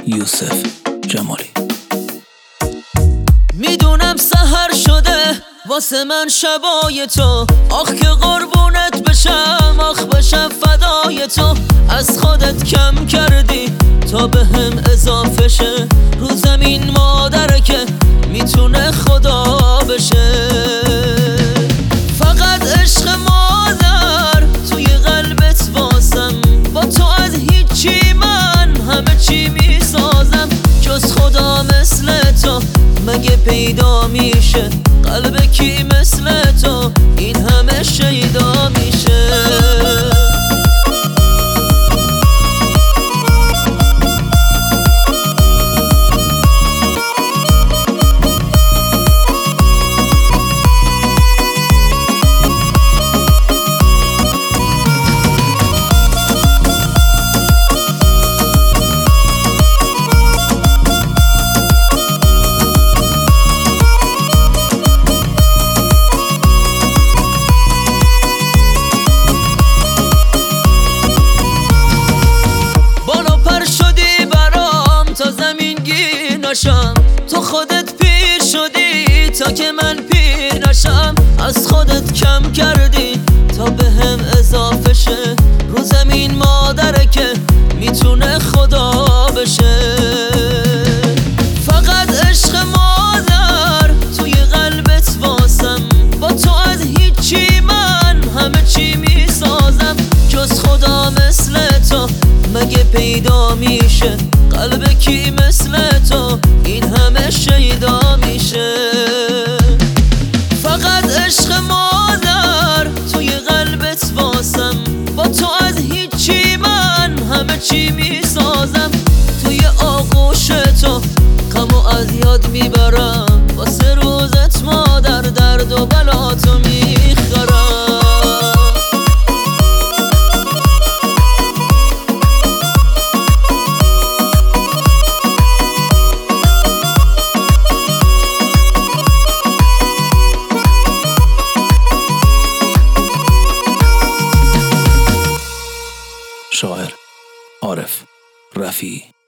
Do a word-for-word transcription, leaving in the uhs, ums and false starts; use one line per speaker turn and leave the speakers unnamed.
یوسف جمالی.
میدونم سحر شده واسه من شبای تو، آخ که قربونت بشم، آخ بشم فدای تو. از خودت کم کردی تا به هم اضافه شه، رو زمین مادره که میتونه خدا بشه. فقط عشق مادر توی قلبت واسم، با تو از هیچی من همه چی میسازم. جز خدا مثل تو مگه پیدا میشه؟ قلب کی مثل تو این همه شیدا میشه؟ تو خودت پیر شدی تا که من پیر نشم، از خودت کم کردی تا به هم اضافه شه. رو زمین مادره که میتونه خدا بشه. فقط عشق مادر توی قلبت واسم، با تو از هیچی من همه چی میسازم. جز خدا مثل تو مگه پیدا میشه؟ قلب کی مثل تو این همه شیدا میشه؟ فقط عشق مادر توی قلبت واسم، با تو از هیچی من همه چی میسازم. توی آغوش تو غمو از یاد میبرم، واسه روزت مادر درد و بلاتو میخرم.
شاعر عارف رفیعی.